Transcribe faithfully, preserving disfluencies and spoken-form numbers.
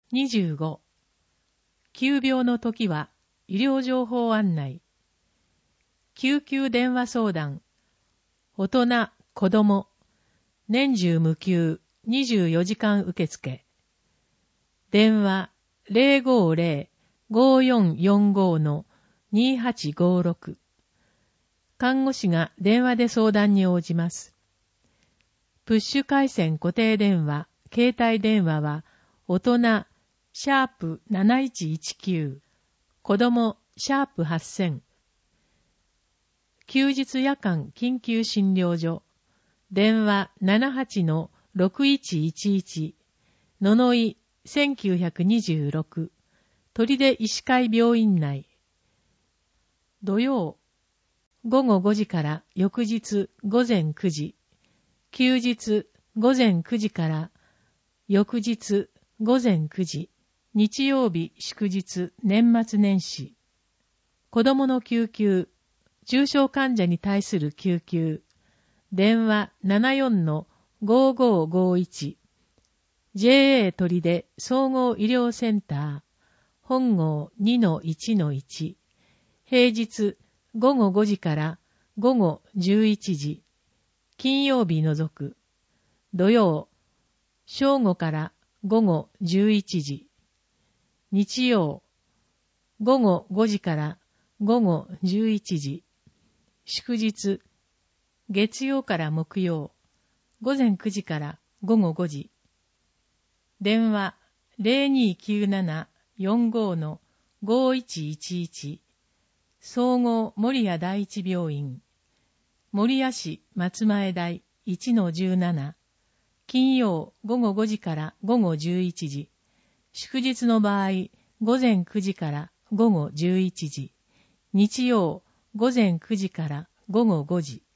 にじゅうご、急病の時は医療情報案内。救急電話相談。大人、子供。年中無休、にじゅうよじかん受付。電話 ゼロごゼロ ごよんよんご のにはちごろく。看護師が電話で相談に応じます。プッシュ回線固定電話、携帯電話は大人、シャープなないちいちきゅう、子供、シャープはっせん。休日夜間緊急診療所、電話 ななはちのろくいちいちいち、ののいせんきゅうひゃくにじゅうろく、取手医師会病院内。土曜、ごごごじから翌日ごぜんくじ、休日ごぜんくじから翌日ごぜんくじ、日曜日祝日年末年始。子供の救急、重症患者に対する救急、電話 ななよんのごごごいち、ジェーエー 取手総合医療センター、本号 にのいちのいち、平日ごごごじからごごじゅういちじ、金曜日除く、土曜、正午からごごじゅういちじ、日曜、ごごごじからごごじゅういちじ、祝日、月曜から木曜、ごぜんくじからごごごじ。電話 ゼロにきゅうななよんごのごいちいちいち、総合守谷第一病院、守谷市松前台 いちのじゅうなな、金曜ごごごじからごごじゅういちじ、祝日の場合、ごぜんくじからごごじゅういちじ、日曜ごぜんくじからごごごじ。